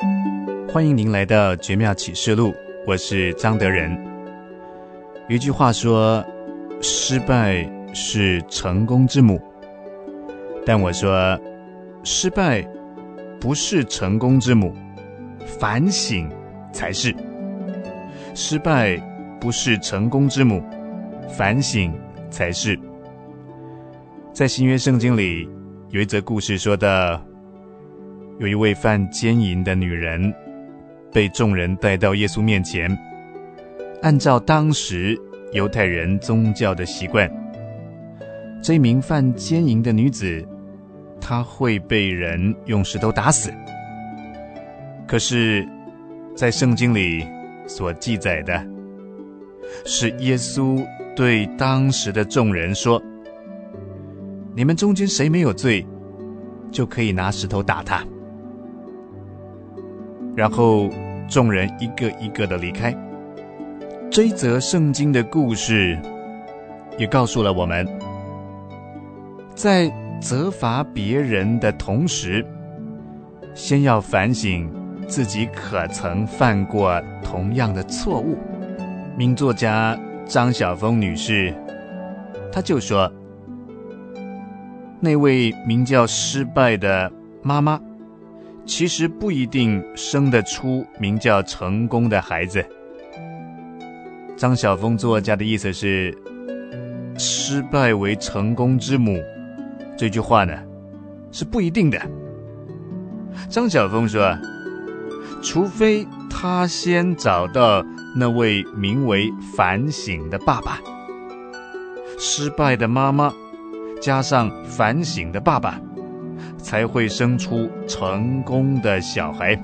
欢迎您来到绝妙启示录，我是张德仁。有一句话说，失败是成功之母，但我说，失败不是成功之母，反省才是。失败不是成功之母，反省才是。在新约圣经里，有一则故事说到，有一位犯奸淫的女人被众人带到耶稣面前，按照当时犹太人宗教的习惯，这名犯奸淫的女子她会被人用石头打死。可是在圣经里所记载的是耶稣对当时的众人说，你们中间谁没有罪，就可以拿石头打他。然后众人一个一个的离开。这一则圣经的故事也告诉了我们，在责罚别人的同时，先要反省自己可曾犯过同样的错误。名作家张晓峰女士她就说，那位名叫失败的妈妈其实不一定生得出名叫成功的孩子。张晓峰作家的意思是，失败为成功之母这句话呢是不一定的。张晓峰说，除非他先找到那位名为反省的爸爸，失败的妈妈加上反省的爸爸，才会生出成功的小孩。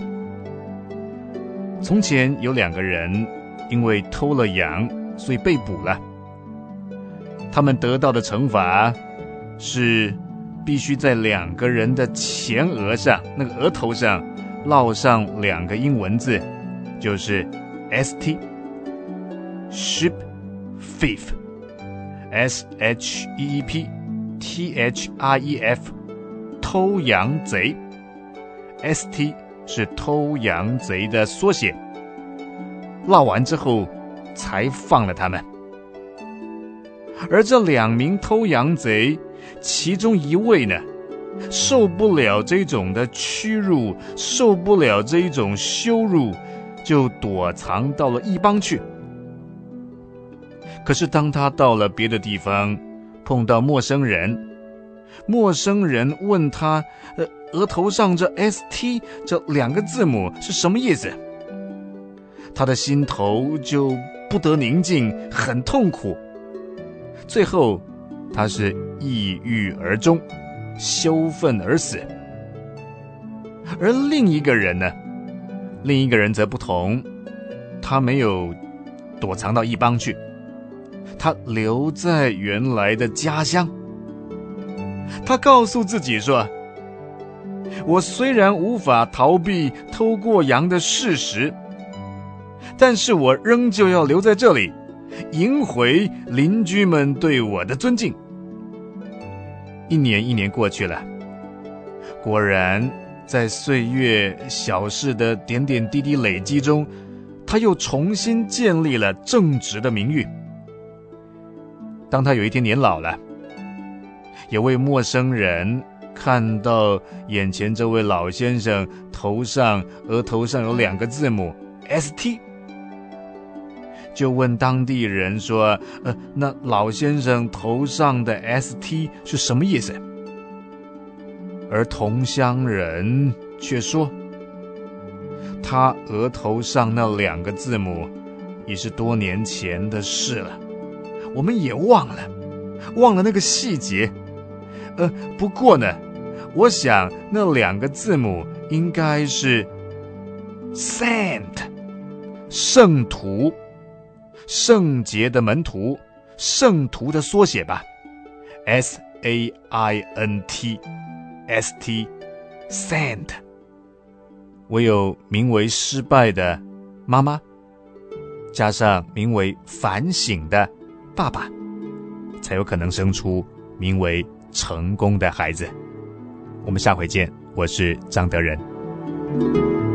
从前有2个人因为偷了羊，所以被捕了。他们得到的惩罚是必须在2个人的前额上，那个额头上烙上2个英文字，就是 ST Sheep Thief SHEEP THREF 偷羊贼。 ST 是偷羊贼的缩写，烙完之后才放了他们。而这2名偷羊贼其中一位呢，受不了这种的屈辱，受不了这一种羞辱，就躲藏到了异邦去。可是当他到了别的地方，碰到陌生人，陌生人问他，额头上这 ST 这2个字母是什么意思？他的心头就不得宁静，很痛苦。最后他是抑郁而终，羞愤而死。而另一个人呢，另一个人则不同，他没有躲藏到异邦去，他留在原来的家乡。他告诉自己说，我虽然无法逃避偷过羊的事实，但是我仍旧要留在这里，赢回邻居们对我的尊敬。一年过去了，果然在岁月小事的点点滴滴累积中，他又重新建立了正直的名誉。当他有一天年老了，有位陌生人看到眼前这位老先生额头上有2个字母 ST， 就问当地人说，那老先生头上的 ST 是什么意思？而同乡人却说，他额头上那2个字母已是多年前的事了，我们也忘了那个细节。不过呢，我想那2个字母应该是 Saint 圣徒，圣洁的门徒，圣徒的缩写吧， SAINT ST Saint。 唯有名为失败的妈妈，加上名为反省的爸爸，才有可能生出名为成功的孩子。我们下回见，我是张德仁。